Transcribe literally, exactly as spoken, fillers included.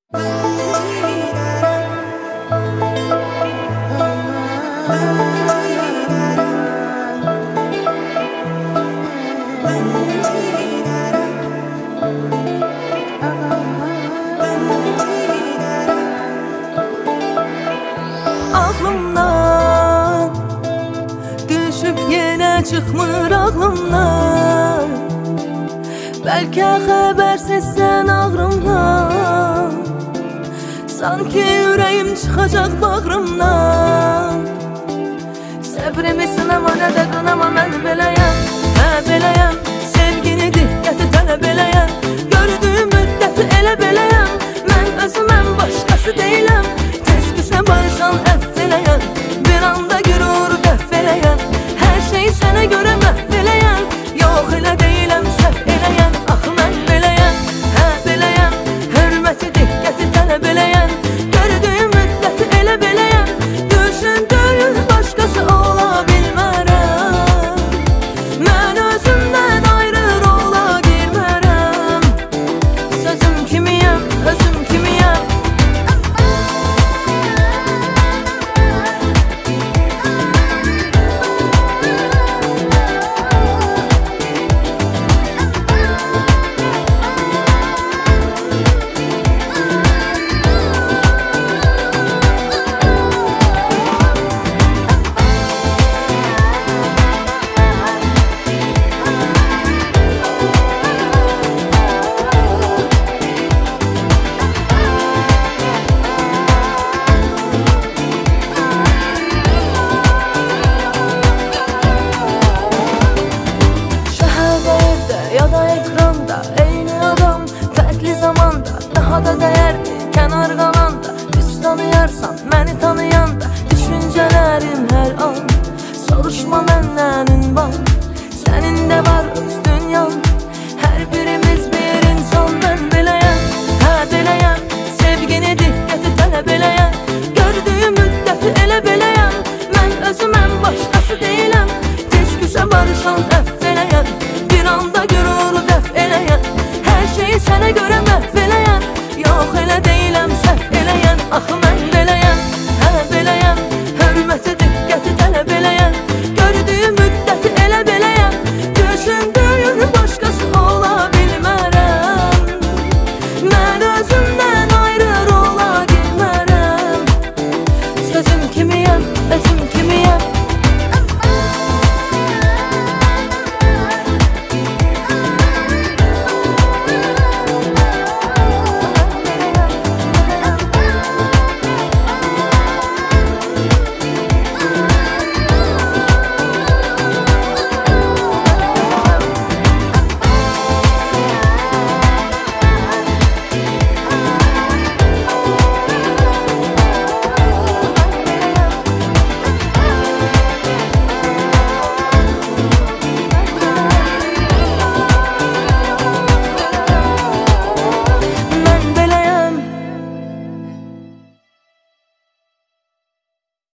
Ağlımdan düşüb yenə çıxmır ağlımdan. Bəlkə xəbərsizsən ağrımdan, sanki ürəyim çıxacaq bağrımdan. Səbrimi sınama, nə də qınama, mən beləyəm, hə beləyəm. Sevgini diqqəti tələb eləyəm, gördüyüm müddəti elə beləyəm. Mən özüməm, başqası deyiləm, tez küsə barışan əff eləyəm. Bir anda gürur qəff eləyəm, hər şeyi sənə görə məhv eləyəm. Yox elə deyiləm, səhv eləyəm, axı mən beləyəm, hə beləyəm. Hörməti diqqəti tələb eləyəm, gördüyüm müddəti elə beləyəm. Düşündüyüm başqası ola bilmərəm, mən özümdən ayrı rola girmərəm. Sözüm kimiyəm, özüm kimiyəm. Ya da ekranda eyni adam, fərqli zamanda daha da dəyərli kənar qalanda. Düz tanıyarsan məni tanıyanda, düşüncələrim hər an soruşma məndən ünvan. Sənin də var öz dünyan,